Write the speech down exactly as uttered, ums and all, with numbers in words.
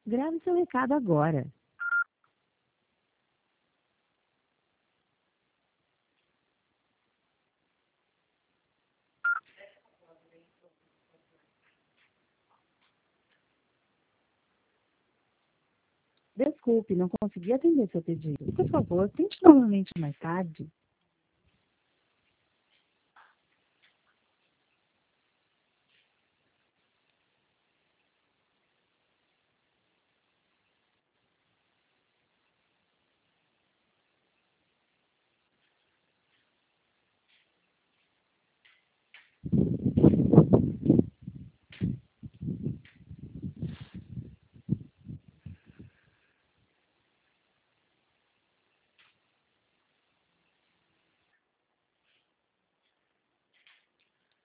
Grave seu recado agora. Desculpe, não consegui atender seu pedido. Por favor, tente novamente mais tarde.